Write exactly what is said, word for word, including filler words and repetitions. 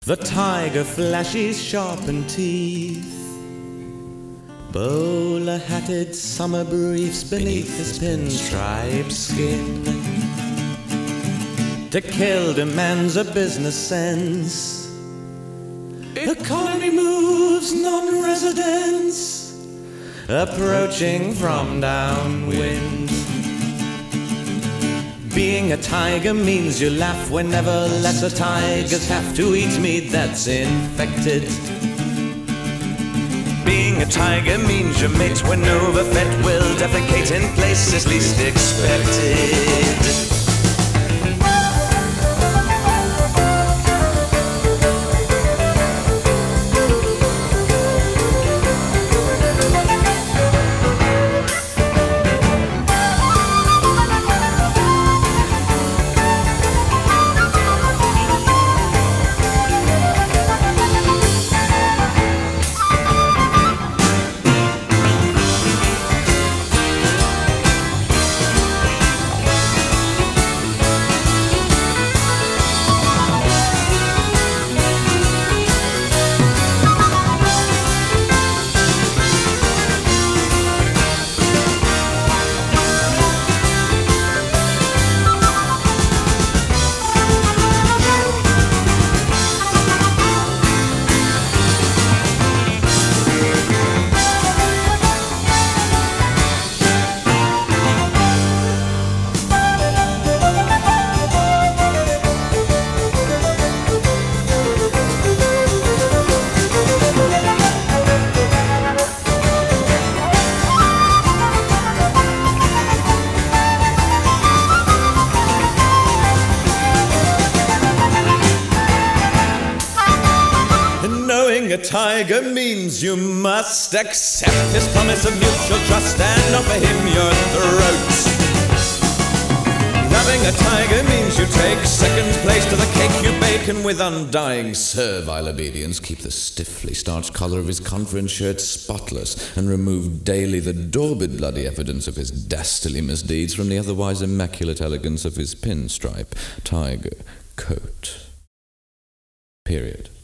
The tiger flashes sharpened teeth, bowler-hatted summer briefs beneath his pinstripe skin. To kill demands a business sense. Economy moves non-residents approaching from downwind. Being a tiger means you laugh whenever lesser tigers have to eat meat that's infected. Being a tiger means you mate when overfed will defecate in places least expected. Knowing a tiger means you must accept his promise of mutual trust and offer him your throat. Loving a tiger means you take second place to the cake you bake, and with undying servile obedience keep the stiffly starched collar of his conference shirt spotless, and remove daily the daubed bloody evidence of his dastardly misdeeds from the otherwise immaculate elegance of his pinstripe tiger coat. Period.